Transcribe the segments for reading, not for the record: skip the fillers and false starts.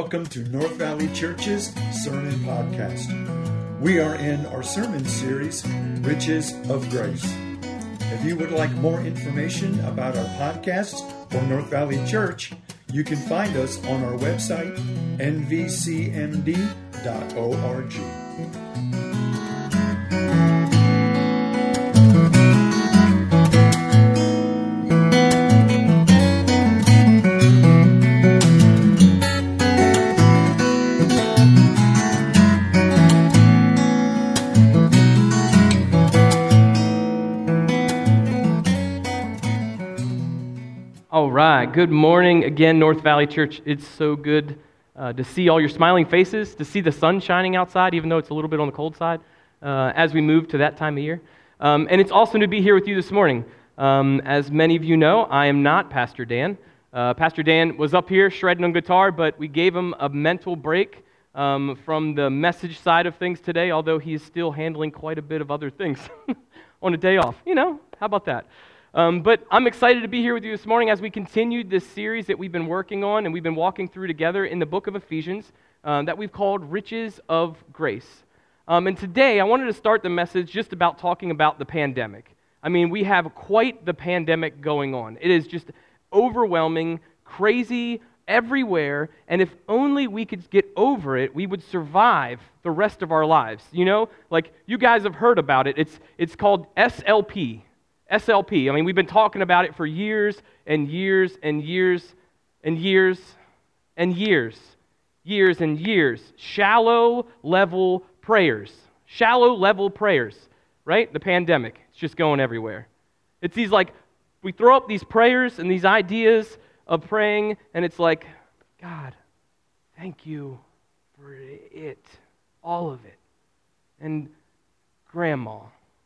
welcome to North Valley Church's Sermon Podcast. We are in our sermon series, Riches of Grace. If you would like more information about our podcast or North Valley Church, you can find us on our website, nvcmd.org. All right, good morning again, North Valley Church. It's so good to see all your smiling faces, to see the sun shining outside, even though it's a little bit on the cold side, as we move to that time of year. And it's awesome to be here with you this morning. As many of you know, I am not Pastor Dan. Pastor Dan was up here shredding on guitar, but we gave him a mental break from the message side of things today, although he's still handling quite a bit of other things on a day off. You know, how about that? But I'm excited to be here with you this morning as we continue this series that we've been working on and we've been walking through together in the book of Ephesians that we've called Riches of Grace. And today I wanted to start the message just about talking about the pandemic. I mean, we have quite the pandemic going on. It is just overwhelming, crazy, everywhere, and if only we could get over it, we would survive the rest of our lives. You know, like you guys have heard about it. It's called SLP. SLP. I mean, we've been talking about it for years and years and years and years and years. Years and years. Shallow level prayers. Shallow level prayers, right? The pandemic. It's just going everywhere. It's these like, we throw up these prayers and these ideas of praying, and it's like, God, thank you for it. All of it. And grandma.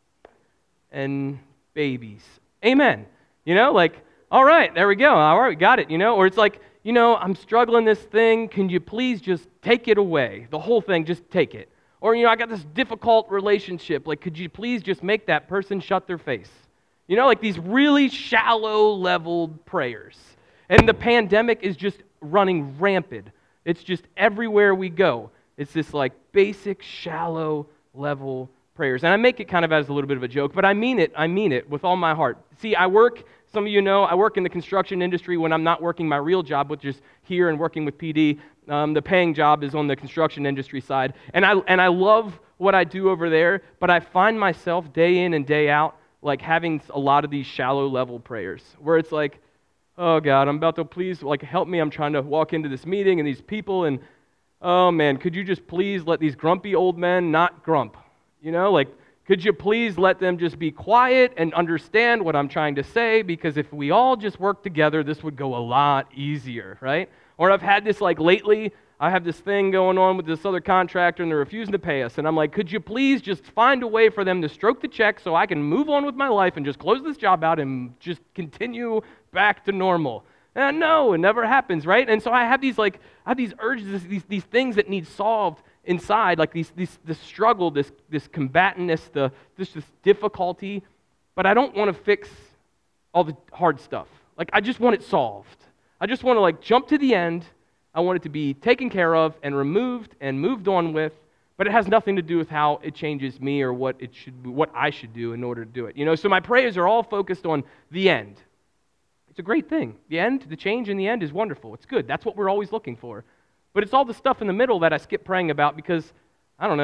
And babies. Amen. You know, like, all right, there we go. All right, we got it, you know? Or it's like, you know, I'm struggling this thing. Can you please just take it away? The whole thing, just take it. Or, you know, I got this difficult relationship. Like, could you please just make that person shut their face? You know, like these really shallow leveled prayers. And the pandemic is just running rampant. It's just everywhere we go. It's this like basic shallow level prayers. And I make it kind of as a little bit of a joke, but I mean it with all my heart. See, some of you know, I work in the construction industry when I'm not working my real job, which is here and working with PD. The paying job is on the construction industry side. And I love what I do over there, but I find myself day in and day out like having a lot of these shallow level prayers where it's like, oh God, I'm about to please like help me. I'm trying to walk into this meeting and these people and oh man, could you just please let these grumpy old men not grump? You know, like, could you please let them just be quiet and understand what I'm trying to say? Because if we all just work together, this would go a lot easier, right? Or I've had this, like, lately, I have this thing going on with this other contractor, and they're refusing to pay us. And I'm like, could you please just find a way for them to stroke the check so I can move on with my life and just close this job out and just continue back to normal? And no, it never happens, right? And so I have these urges, these things that need solved inside, like this struggle, this combatantness, this difficulty, but I don't want to fix all the hard stuff. Like, I just want it solved. I just want to, like, jump to the end. I want it to be taken care of and removed and moved on with, but it has nothing to do with how it changes me or what I should do in order to do it. You know, so my prayers are all focused on the end. It's a great thing. The change in the end is wonderful. It's good. That's what we're always looking for. But it's all the stuff in the middle that I skip praying about because I don't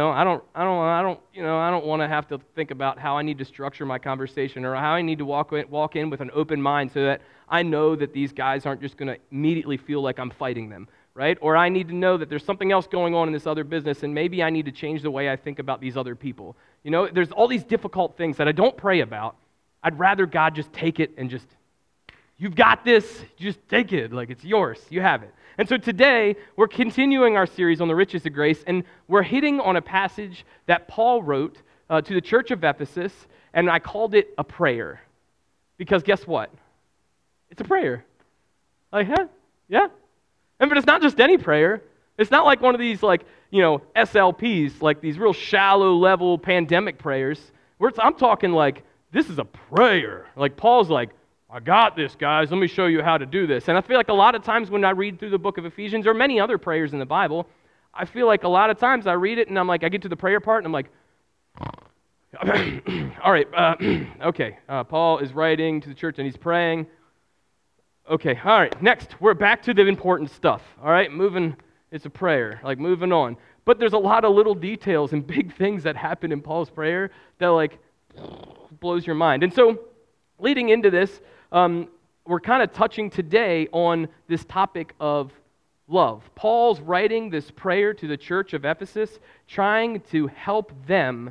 want to have to think about how I need to structure my conversation or how I need to walk in with an open mind so that I know that these guys aren't just going to immediately feel like I'm fighting them, right? Or I need to know that there's something else going on in this other business and maybe I need to change the way I think about these other people. You know, there's all these difficult things that I don't pray about. I'd rather God just take it and just, you've got this, just take it, like it's yours, you have it. And so today, we're continuing our series on the riches of grace, and we're hitting on a passage that Paul wrote to the church of Ephesus, and I called it a prayer. Because guess what? It's a prayer. Like, yeah. But it's not just any prayer. It's not like one of these, like, you know, SLPs, like these real shallow level pandemic prayers. I'm talking like, this is a prayer. Like, Paul's like, I got this, guys. Let me show you how to do this. And I feel like a lot of times when I read through the book of Ephesians or many other prayers in the Bible, I feel like a lot of times I read it and I'm like, I get to the prayer part and I'm like, all right, okay. Paul is writing to the church and he's praying. Okay, all right, next, we're back to the important stuff. All right, it's a prayer, like moving on. But there's a lot of little details and big things that happen in Paul's prayer that like blows your mind. And so leading into this, we're kind of touching today on this topic of love. Paul's writing this prayer to the church of Ephesus, trying to help them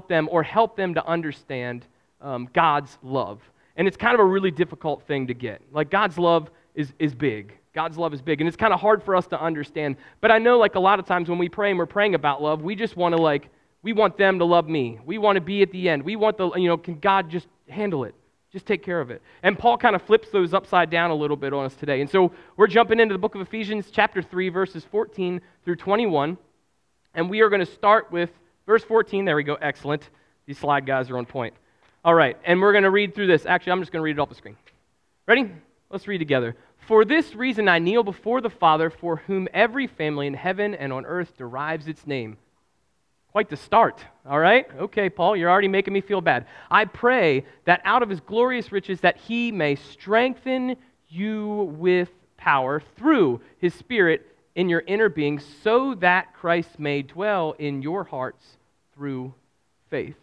to understand God's love. And it's kind of a really difficult thing to get. Like God's love is big. God's love is big, and it's kind of hard for us to understand. But I know like a lot of times when we pray and we're praying about love, we just want to we want them to love me. We want to be at the end. We want can God just handle it? Just take care of it. And Paul kind of flips those upside down a little bit on us today. And so we're jumping into the book of Ephesians chapter 3, verses 14 through 21. And we are going to start with verse 14. There we go. Excellent. These slide guys are on point. All right. And we're going to read through this. Actually, I'm just going to read it off the screen. Ready? Let's read together. For this reason I kneel before the Father, for whom every family in heaven and on earth derives its name. Quite the start, all right? Okay, Paul, you're already making me feel bad. I pray that out of his glorious riches that he may strengthen you with power through his Spirit in your inner being, so that Christ may dwell in your hearts through faith.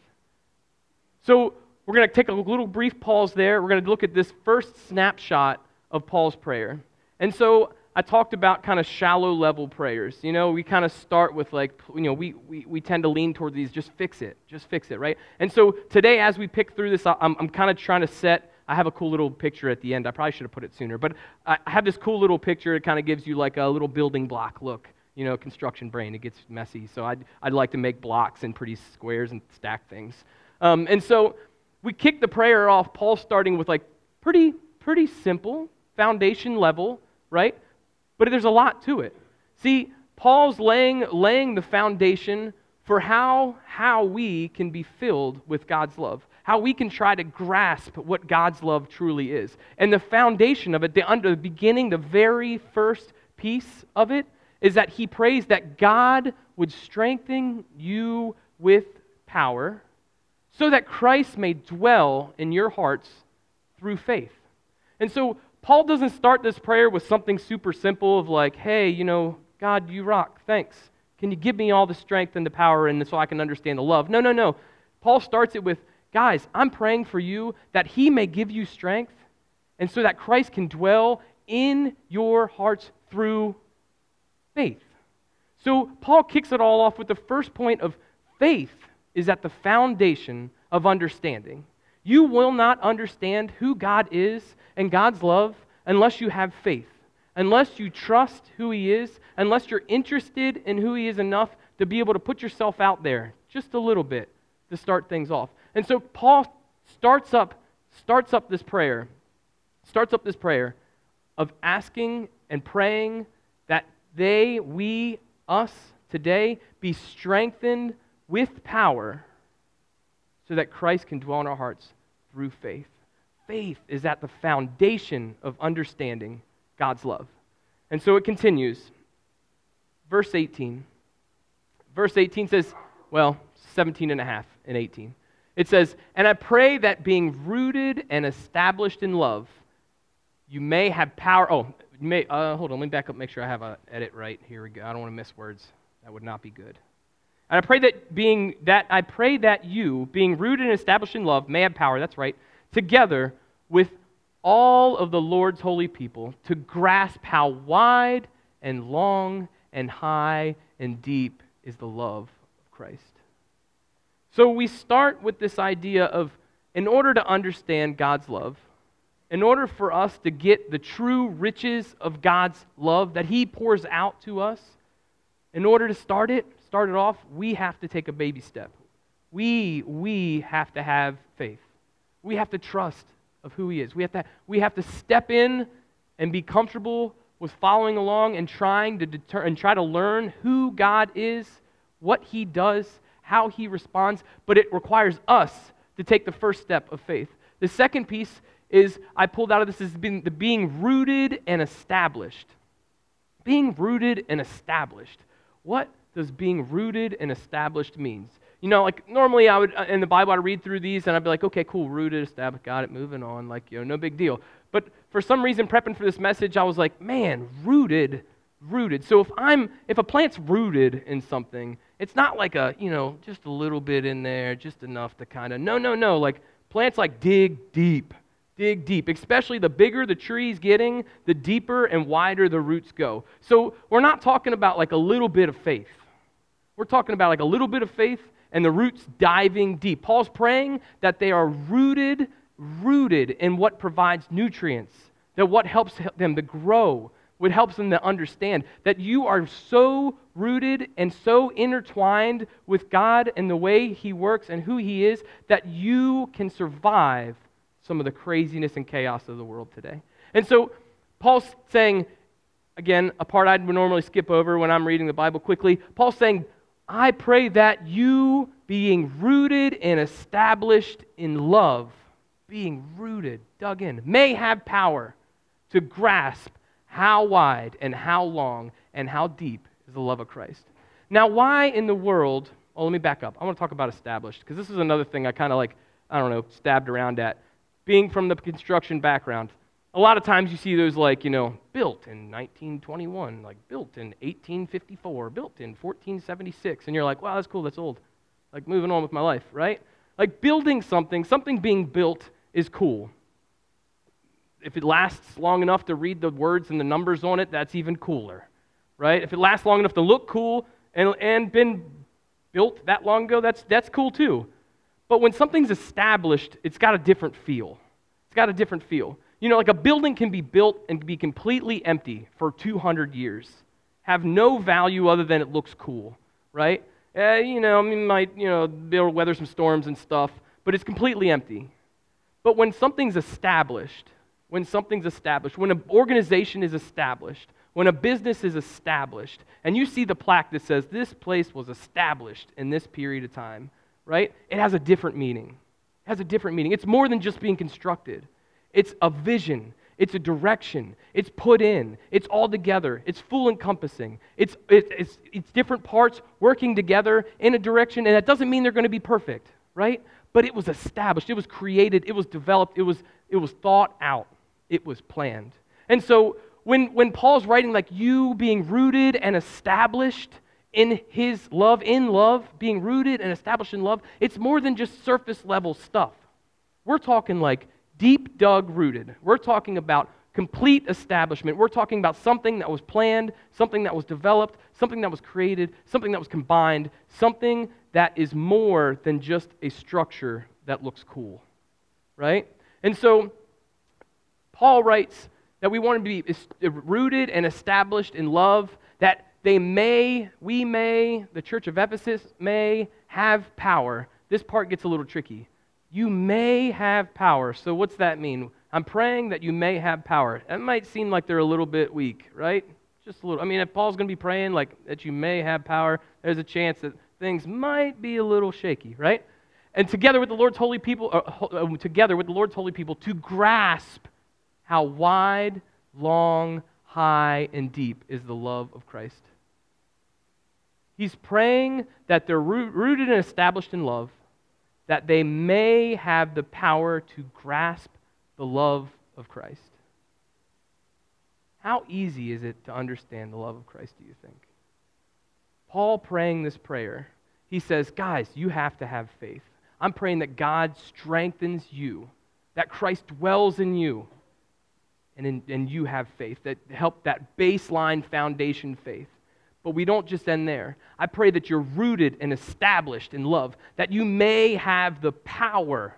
So we're going to take a little brief pause there. We're going to look at this first snapshot of Paul's prayer. And so I talked about kind of shallow level prayers. We kind of start with we tend to lean toward these, just fix it, right? And so today as we pick through this, I'm kind of trying to I have a cool little picture at the end. I probably should have put it sooner, but I have this cool little picture. It kind of gives you like a little building block look, construction brain. It gets messy. So I'd like to make blocks and pretty squares and stack things. And so we kick the prayer off, Paul starting with like pretty simple foundation level, right? But there's a lot to it. See, Paul's laying the foundation for how we can be filled with God's love, how we can try to grasp what God's love truly is. And the foundation of it, the beginning, the very first piece of it, is that he prays that God would strengthen you with power so that Christ may dwell in your hearts through faith. And so Paul doesn't start this prayer with something super simple of like, hey, God, you rock, thanks. Can you give me all the strength and the power and so I can understand the love? No. Paul starts it with, guys, I'm praying for you that he may give you strength and so that Christ can dwell in your hearts through faith. So Paul kicks it all off with the first point of faith is at the foundation of understanding. You will not understand who God is and God's love unless you have faith, unless you trust who he is, unless you're interested in who he is enough to be able to put yourself out there just a little bit to start things off. And so Paul starts up this prayer of asking and praying that us today be strengthened with power so that Christ can dwell in our hearts through faith. Faith is at the foundation of understanding God's love. And so it continues. Verse 18. Verse 18 says, 17 and a half and 18. It says, and I pray that being rooted and established in love, you may have power. Hold on, let me back up, make sure I have an edit right. Here we go. I don't want to miss words. That would not be good. And I pray that you, being rooted and established in love, may have power, that's right, together with all of the Lord's holy people, to grasp how wide and long and high and deep is the love of Christ. So we start with this idea of, in order to understand God's love, in order for us to get the true riches of God's love that he pours out to us, in order to start it off, we have to take a baby step. We have to have faith. We have to trust of who he is. We have to step in and be comfortable with following along and try to learn who God is, what he does, how he responds, but it requires us to take the first step of faith. The second piece is I pulled out of this is the being rooted and established. Being rooted and established. What does being rooted and established means? You know, like normally I would, in the Bible, I'd read through these and I'd be like, okay, cool, rooted, established, got it, moving on, like, you know, no big deal. But for some reason, prepping for this message, I was like, man, rooted. So if a plant's rooted in something, it's not like just a little bit in there, just enough to kind of, no. Like plants like dig deep, especially the bigger the tree's getting, the deeper and wider the roots go. So we're not talking about like a little bit of faith. We're talking about like a little bit of faith and the roots diving deep. Paul's praying that they are rooted in what provides nutrients, that what helps them to grow, what helps them to understand, that you are so rooted and so intertwined with God and the way He works and who He is, that you can survive some of the craziness and chaos of the world today. And so Paul's saying, again, a part I would normally skip over when I'm reading the Bible quickly, Paul's saying, I pray that you, being rooted and established in love, being rooted, dug in, may have power to grasp how wide and how long and how deep is the love of Christ. Now, why in the world, let me back up. I want to talk about established, because this is another thing I kind of stabbed around at. Being from the construction background, a lot of times you see those built in 1921, like built in 1854, built in 1476, and you're like, wow, that's cool, that's old. Like moving on with my life, right? Like building something being built is cool. If it lasts long enough to read the words and the numbers on it, that's even cooler, right? If it lasts long enough to look cool and been built that long ago, that's cool too. But when something's established, it's got a different feel. You know, like a building can be built and be completely empty for 200 years, have no value other than it looks cool, right? Might be able to weather some storms and stuff, but it's completely empty. But when something's established, when an organization is established, when a business is established, and you see the plaque that says this place was established in this period of time, right? It has a different meaning. It's more than just being constructed. It's a vision. It's a direction. It's put in. It's all together. It's full encompassing. It's different parts working together in a direction, and that doesn't mean they're going to be perfect, right? But it was established. It was created. It was developed. It was thought out. It was planned. And so when Paul's writing like you being rooted and established in His love, being rooted and established in love, it's more than just surface level stuff. We're talking like deep dug rooted. We're talking about complete establishment. We're talking about something that was planned, something that was developed, something that was created, something that was combined, something that is more than just a structure that looks cool, right? And so Paul writes that we want to be rooted and established in love, that the church of Ephesus may have power. This part gets a little tricky. You may have power. So what's that mean? I'm praying that you may have power. That might seem like they're a little bit weak, right? Just a little. I mean, if Paul's going to be praying like that you may have power, there's a chance that things might be a little shaky, right? And together with the Lord's holy people, to grasp how wide, long, high, and deep is the love of Christ. He's praying that they're rooted and established in love, that they may have the power to grasp the love of Christ. How easy is it to understand the love of Christ, do you think? Paul praying this prayer, he says, guys, you have to have faith. I'm praying that God strengthens you, that Christ dwells in you, and you have faith, that help that baseline foundation faith. But we don't just end there. I pray that you're rooted and established in love, that you may have the power,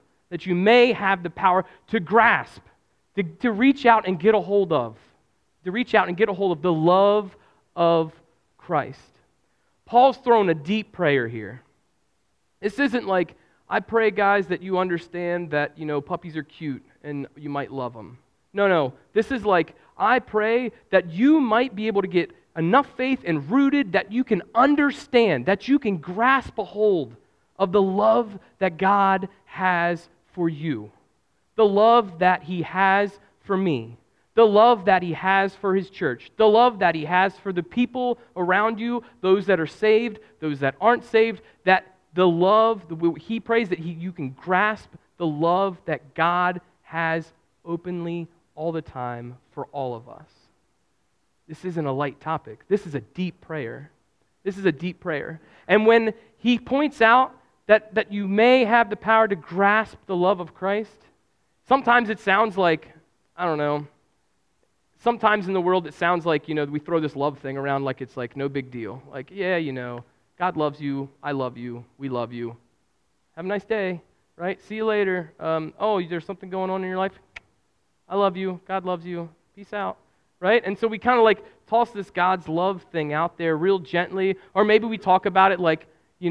to grasp, to reach out and get a hold of, the love of Christ. Paul's thrown a deep prayer here. This isn't like, I pray, guys, that you understand that, puppies are cute and you might love them. No. This is like, I pray that you might be able to get enough faith and rooted that you can understand, that you can grasp a hold of the love that God has for you. the love that he has for me, the love that he has for his church, the love that he has for the people around you, those that are saved, those that aren't saved, that the love, he prays that you can grasp the love that God has openly all the time for all of us. This isn't a light topic. This is a deep prayer. This is a deep prayer. And when he points out that you may have the power to grasp the love of Christ, sometimes it sounds like, I don't know, sometimes in the world it sounds like, we throw this love thing around like it's like no big deal. Like, yeah, God loves you, I love you, we love you. Have a nice day, right? See you later. There's something going on in your life? I love you, God loves you, peace out, right? And so we kind of like toss this God's love thing out there real gently, or maybe we talk about it like,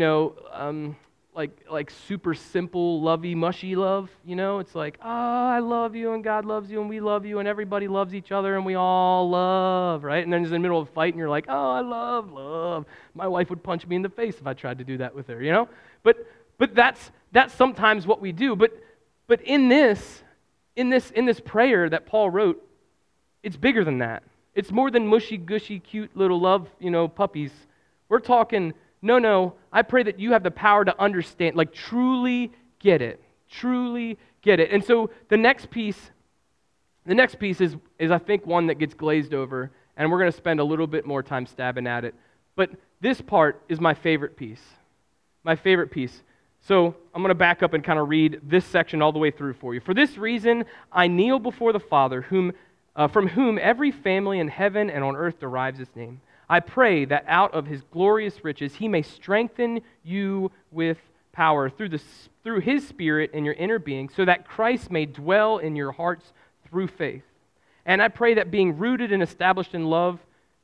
like super simple, lovey, mushy love, It's like, I love you, and God loves you, and we love you, and everybody loves each other, and we all love, right? And then there's in the middle of a fight, and you're like, I love. My wife would punch me in the face if I tried to do that with her, But that's sometimes what we do. But in this prayer that Paul wrote, it's bigger than that. It's more than mushy, gushy, cute little love, puppies. We're talking, no, I pray that you have the power to understand, like truly get it. Truly get it. And so the next piece is I think one that gets glazed over, and we're going to spend a little bit more time stabbing at it. But this part is my favorite piece. My favorite piece. So I'm going to back up and kind of read this section all the way through for you. For this reason, I kneel before the Father, from whom every family in heaven and on earth derives its name. I pray that out of his glorious riches he may strengthen you with power through his Spirit in your inner being, so that Christ may dwell in your hearts through faith. And I pray that being rooted and established in love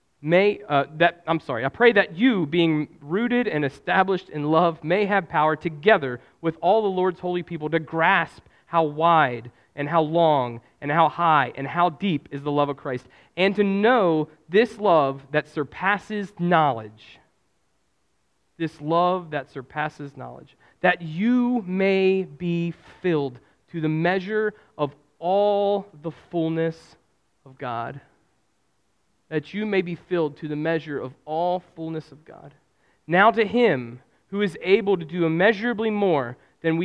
I pray that you, being rooted and established in love, may have power together with all the Lord's holy people to grasp how wide and how long and how high and how deep is the love of Christ, and to know this love that surpasses knowledge. This love that surpasses knowledge, that you may be filled to the measure of all the fullness of God. That you may be filled to the measure of all fullness of God. Now to him who is able to do immeasurably more than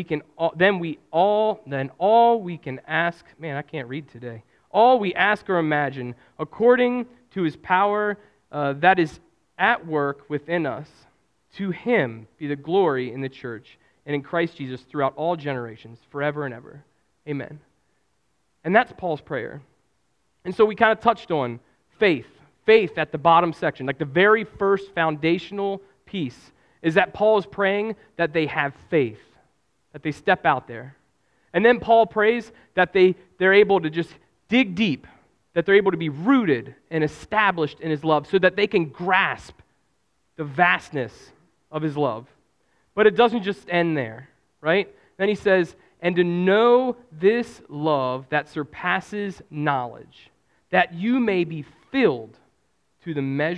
all we can ask. Man, I can't read today. All we ask or imagine, according to his power that is at work within us. To him be the glory in the church and in Christ Jesus throughout all generations, forever and ever. Amen. And that's Paul's prayer. And so we kind of touched on faith at the bottom section, like the very first foundational piece is that Paul is praying that they have faith, that they step out there. And then Paul prays that they're able to just dig deep, that they're able to be rooted and established in his love so that they can grasp the vastness of his love. But it doesn't just end there, right? Then he says, and to know this love that surpasses knowledge, that you may be filled to the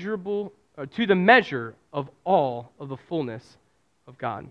measure of all of the fullness of God.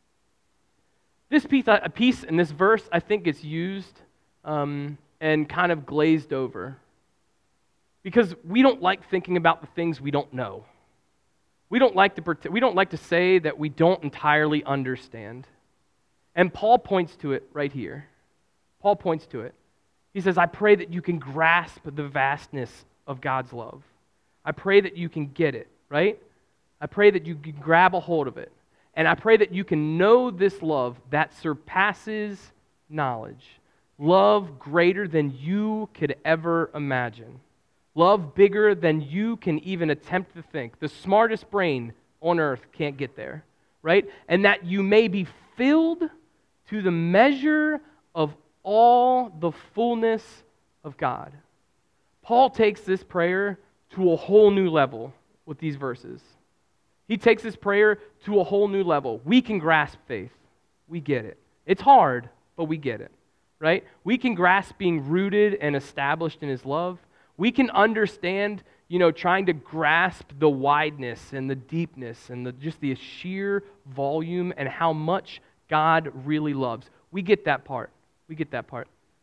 This piece in this verse, I think, gets used and kind of glazed over because we don't like thinking about the things we don't know. We don't like to say that we don't entirely understand. And Paul points to it right here. Paul points to it. He says, I pray that you can grasp the vastness of God's love. I pray that you can get it, right? I pray that you can grab a hold of it. And I pray that you can know this love that surpasses knowledge. Love greater than you could ever imagine. Love bigger than you can even attempt to think. The smartest brain on earth can't get there, right? And that you may be filled to the measure of all the fullness of God. Paul takes this prayer to a whole new level with these verses. He takes this prayer to a whole new level. We can grasp faith. We get it. It's hard, but we get it, right? We can grasp being rooted and established in his love. We can understand, trying to grasp the wideness and the deepness and just the sheer volume and how much God really loves. We get that part. We get that part.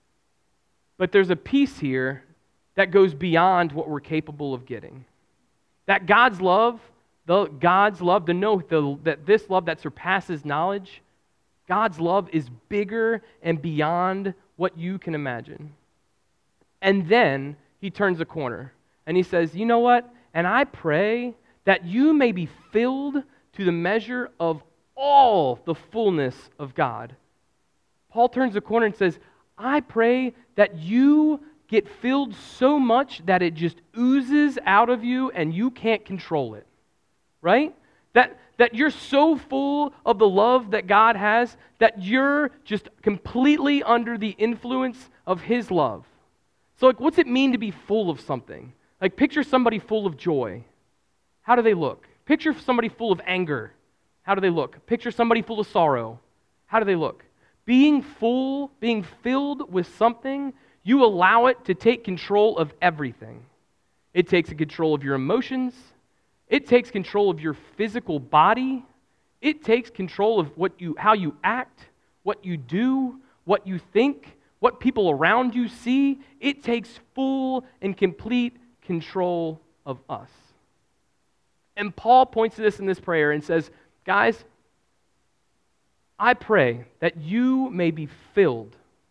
But there's a piece here that goes beyond what we're capable of getting. That God's love, to know that this love that surpasses knowledge, God's love is bigger and beyond what you can imagine. And then he turns a corner and he says, you know what? And I pray that you may be filled to the measure of all the fullness of God. Paul turns the corner and says, I pray that you get filled so much that it just oozes out of you and you can't control it. Right? That you're so full of the love that God has that you're just completely under the influence of His love. So like, what's it mean to be full of something? Like, picture somebody full of joy. How do they look? Picture somebody full of anger. How do they look? Picture somebody full of sorrow. How do they look? Being filled with something, you allow it to take control of everything. It takes control of your emotions. It takes control of your physical body. It takes control of how you act, what you do, what you think, what people around you see. It takes full and complete control of us. And Paul points to this in this prayer and says, guys, I pray that you may be filled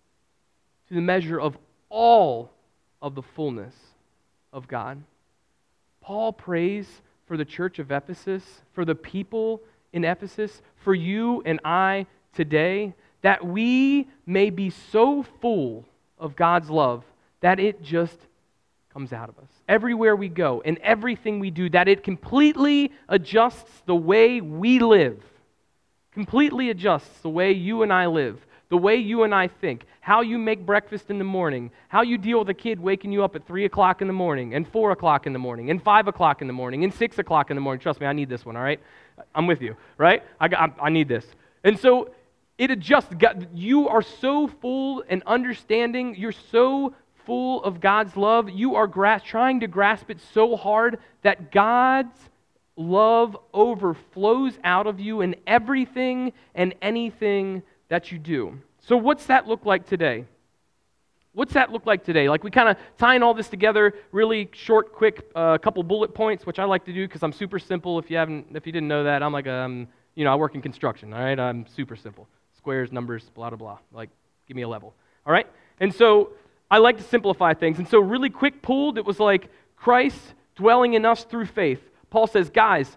to the measure of all of the fullness of God. Paul prays for the church of Ephesus, for the people in Ephesus, for you and I today, that we may be so full of God's love that it just comes out of us. Everywhere we go and everything we do, that it completely adjusts the way we live. Completely adjusts the way you and I live, the way you and I think, how you make breakfast in the morning, how you deal with a kid waking you up at 3 o'clock in the morning, and 4 o'clock in the morning, and 5 o'clock in the morning, and 6 o'clock in the morning. Trust me, I need this one, all right? I'm with you, right? I need this. And so it adjusts. You are so full and understanding, you're so full of God's love, you are trying to grasp it so hard that God's love overflows out of you in everything and anything that you do. So what's that look like today? What's that look like today? Like, we kind of tying all this together, really short, quick, couple bullet points, which I like to do because I'm super simple. If you didn't know that, I'm like, I work in construction, all right? I'm super simple. Squares, numbers, blah, blah, blah. Like, give me a level, all right? And so I like to simplify things. And so really quick pulled, it was like Christ dwelling in us through faith. Paul says, guys,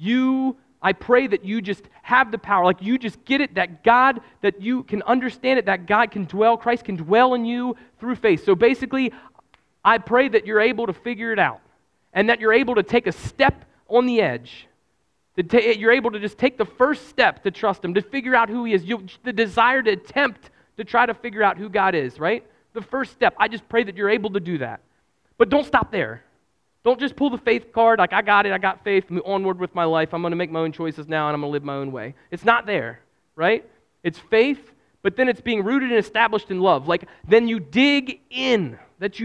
I pray that you just have the power, like you just get it, that God, that you can understand it, that God can dwell, Christ can dwell in you through faith. So basically, I pray that you're able to figure it out and that you're able to take a step on the edge. You're able to just take the first step to trust Him, to figure out who He is, the desire to attempt to try to figure out who God is, right? The first step, I just pray that you're able to do that. But don't stop there. Don't just pull the faith card, like I got it, I got faith, move onward with my life, I'm going to make my own choices now and I'm going to live my own way. It's not there, right? It's faith, but then it's being rooted and established in love. Like, then you dig in,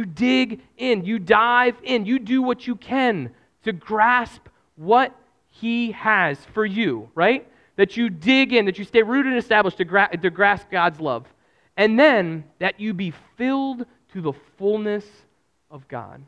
you dive in, you do what you can to grasp what He has for you, right? That you dig in, that you stay rooted and established to grasp God's love. And then that you be filled to the fullness of God.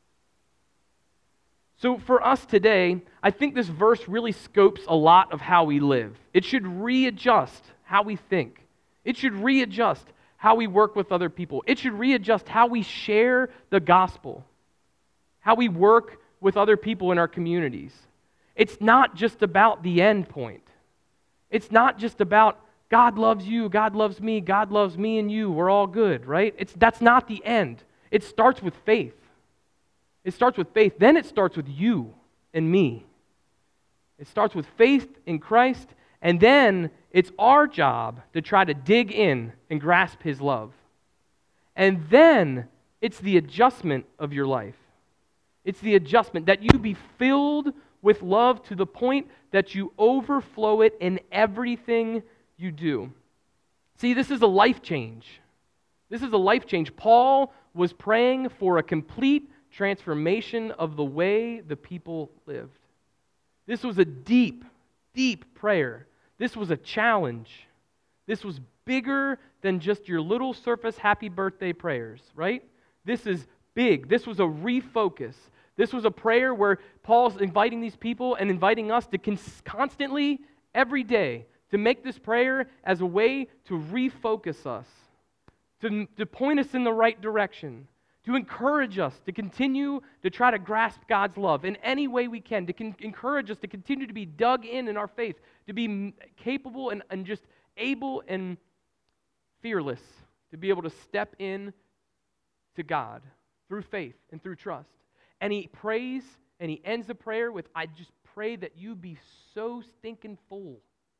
So for us today, I think this verse really scopes a lot of how we live. It should readjust how we think. It should readjust how we work with other people. It should readjust how we share the gospel, how we work with other people in our communities. It's not just about the end point. It's not just about God loves you, God loves me and you, we're all good, right? That's not the end. It starts with faith. It starts with faith. Then it starts with you and me. It starts with faith in Christ, and then it's our job to try to dig in and grasp His love. And then it's the adjustment of your life. It's the adjustment that you be filled with love to the point that you overflow it in everything you do. See, this is a life change. This is a life change. Paul was praying for a complete transformation of the way the people lived. This was a deep, deep prayer. This was a challenge. This was bigger than just your little surface happy birthday prayers, right? This is big. This was a refocus. This was a prayer where Paul's inviting these people and inviting us to constantly, every day, to make this prayer as a way to refocus us, to point us in the right direction, to encourage us to continue to try to grasp God's love in any way we can, to encourage us to continue to be dug in our faith, to be capable and just able and fearless to be able to step in to God through faith and through trust. And he prays and he ends the prayer with, I just pray that you be so stinking full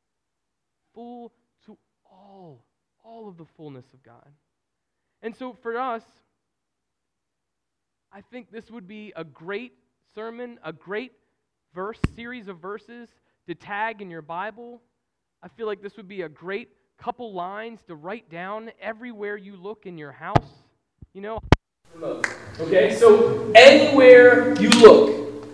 to all of the fullness of God. And so for us, I think this would be a great sermon, a great series of verses to tag in your Bible. I feel like this would be a great couple lines to write down everywhere you look in your house. You know? Okay, so anywhere you look,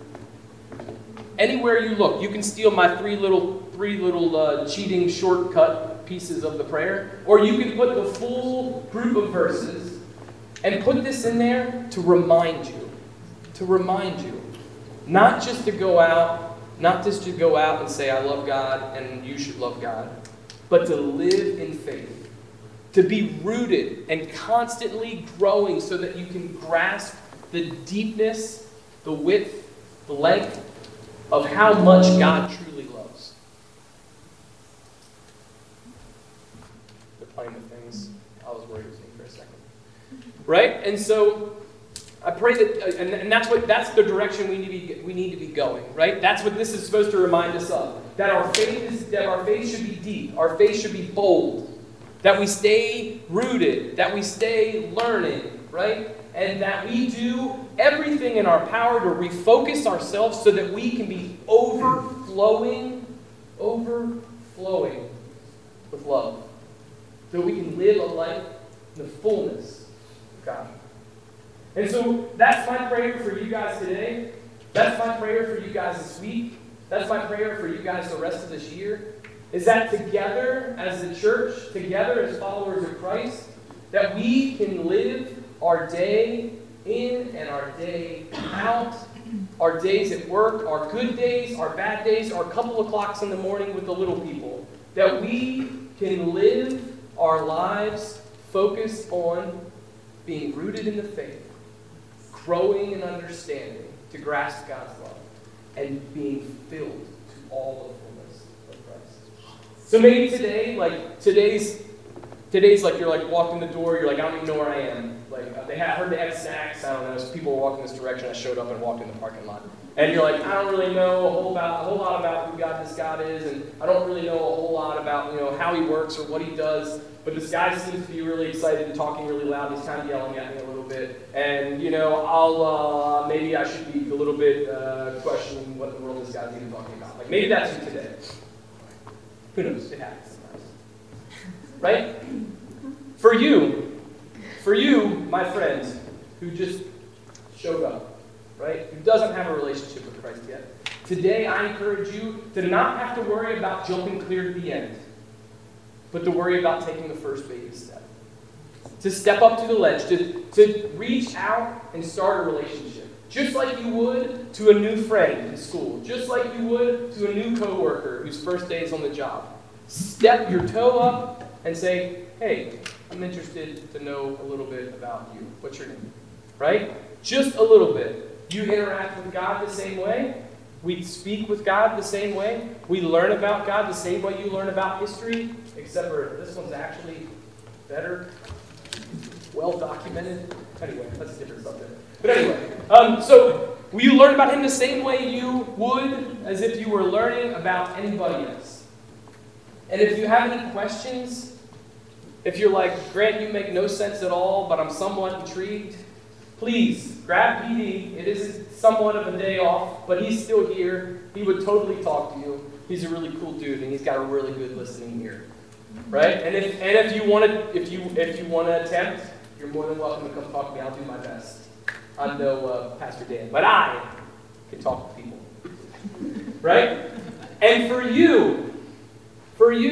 you can steal my three little cheating shortcut pieces of the prayer, or you can put the full group of verses and put this in there to remind you, not just to go out and say I love God and you should love God, but to live in faith, to be rooted and constantly growing so that you can grasp the deepness, the width, the length of how much God truly loves. They're playing with things. I was worried it was me for a second. Right? And so I pray that, and that's the direction we need to be going, right? That's what this is supposed to remind us of. That our faith should be deep, our faith should be bold, that we stay rooted, that we stay learning, right? And that we do everything in our power to refocus ourselves so that we can be overflowing with love. So we can live a life in the fullness of God. And so that's my prayer for you guys today. That's my prayer for you guys this week. That's my prayer for you guys the rest of this year. Is that together as a church, together as followers of Christ, that we can live our day in and our day out, our days at work, our good days, our bad days, our couple of clocks in the morning with the little people, that we can live our lives focused on being rooted in the faith, growing in understanding to grasp God's love, and being filled to all of the fullness of Christ. So maybe today's like you're like walked in the door, you're like, I don't even know where I am. Like they heard they had snacks, I don't know, so people were walking this direction, I showed up and walked in the parking lot. And you're like, I don't really know a whole lot about who this God is, and I don't really know a whole lot about, how he works or what he does. But this guy seems to be really excited and talking really loud. He's kind of yelling at me a little bit. And, I'll maybe I should be a little bit questioning what the world this guy's even talking about. Like, maybe that's you today. Who knows? It happens sometimes. Right? For you, my friend, who just showed up, right? Who doesn't have a relationship with Christ yet. Today, I encourage you to not have to worry about jumping clear to the end, but to worry about taking the first baby step. To step up to the ledge, to reach out and start a relationship. Just like you would to a new friend in school. Just like you would to a new coworker whose first day is on the job. Step your toe up and say, hey, I'm interested to know a little bit about you. What's your name? Right? Just a little bit. You interact with God the same way. We speak with God the same way. We learn about God the same way you learn about history, except for this one's actually better, well documented. Anyway, that's a different subject. But anyway, so you learn about him the same way you would as if you were learning about anybody else. And if you have any questions, if you're like, Grant, you make no sense at all, but I'm somewhat intrigued, please grab PD. It is somewhat of a day off, but he's still here. He would totally talk to you. He's a really cool dude, and he's got a really good listening ear, right? And if you want to attempt, you're more than welcome to come talk to me. I'll do my best. I'm no Pastor Dan, but I can talk to people, right? And for you,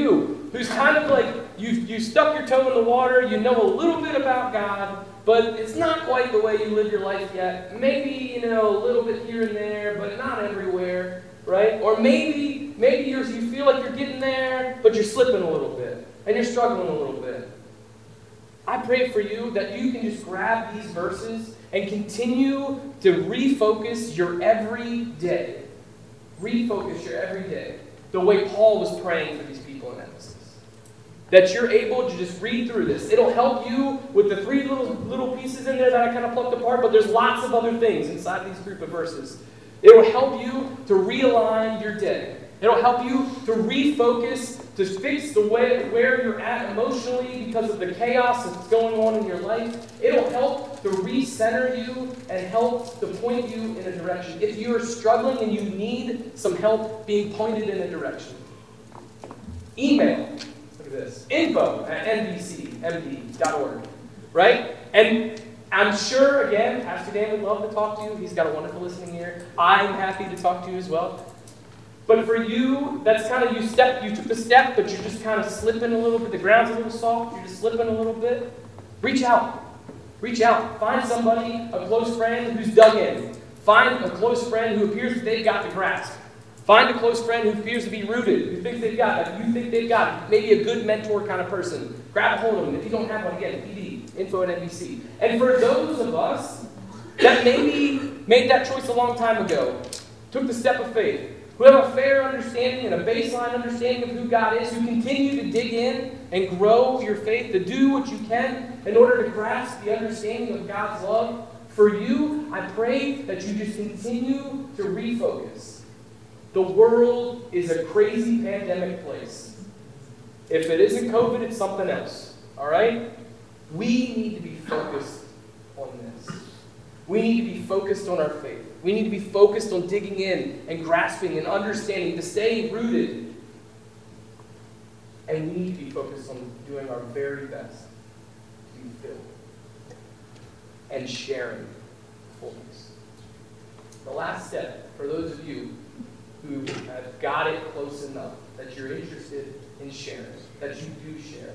who's kind of like, you stuck your toe in the water, you know a little bit about God, but it's not quite the way you live your life yet. Maybe, a little bit here and there, but not everywhere, right? Or maybe you feel like you're getting there, but you're slipping a little bit, and you're struggling a little bit. I pray for you that you can just grab these verses and continue to refocus your every day. Refocus your every day. The way Paul was praying for these people in Ephesus. That you're able to just read through this. It'll help you with the 3 little pieces in there that I kind of plucked apart, but there's lots of other things inside these group of verses. It will help you to realign your day. It'll help you to refocus, to fix the way where you're at emotionally because of the chaos that's going on in your life. It'll help to recenter you and help to point you in a direction. If you're struggling and you need some help being pointed in a direction, email, look at this, info@nbcmd.org, right? And I'm sure, again, Pastor Dan would love to talk to you. He's got a wonderful listening ear. I'm happy to talk to you as well. But for you, that's kind of you took the step, but you're just kind of slipping a little bit. The ground's a little soft. You're just slipping a little bit. Reach out. Reach out. Find somebody, a close friend who's dug in. Find a close friend who appears that they've got the grasp. Find a close friend who appears to be rooted, who thinks they've got it. You think they've got it. Maybe a good mentor kind of person. Grab a hold of them. If you don't have one, again, PD, info@NBC. And for those of us that maybe made that choice a long time ago, took the step of faith, who have a fair understanding and a baseline understanding of who God is, who continue to dig in and grow your faith, to do what you can in order to grasp the understanding of God's love. For you, I pray that you just continue to refocus. The world is a crazy pandemic place. If it isn't COVID, it's something else. All right? We need to be focused on this. We need to be focused on our faith. We need to be focused on digging in and grasping and understanding, to stay rooted. And we need to be focused on doing our very best to be filled and sharing fullness. The last step, for those of you who have got it close enough that you're interested in sharing, that you do share,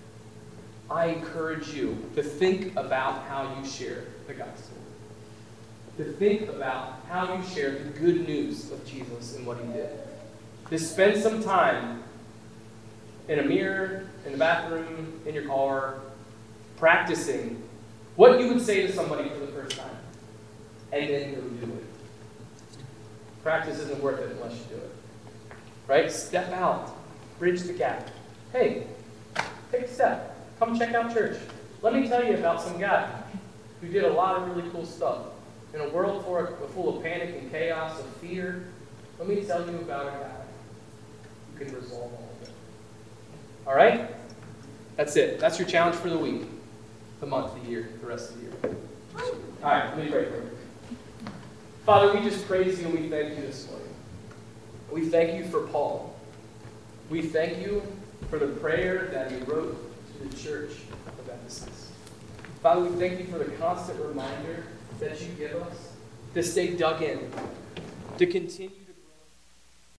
I encourage you to think about how you share the gospel. To think about how you share the good news of Jesus and what he did. To spend some time in a mirror, in the bathroom, in your car, practicing what you would say to somebody for the first time. And then go do it. Practice isn't worth it unless you do it. Right? Step out. Bridge the gap. Hey, take a step. Come check out church. Let me tell you about some guy who did a lot of really cool stuff. In a world full of panic and chaos, of fear, let me tell you about a guy who can resolve all of it. All right? That's it. That's your challenge for the week, the month, the year, the rest of the year. All right, let me pray for you. Father, we just praise you and we thank you this morning. We thank you for Paul. We thank you for the prayer that he wrote to the church of Ephesus. Father, we thank you for the constant reminder that you give us to stay dug in, to continue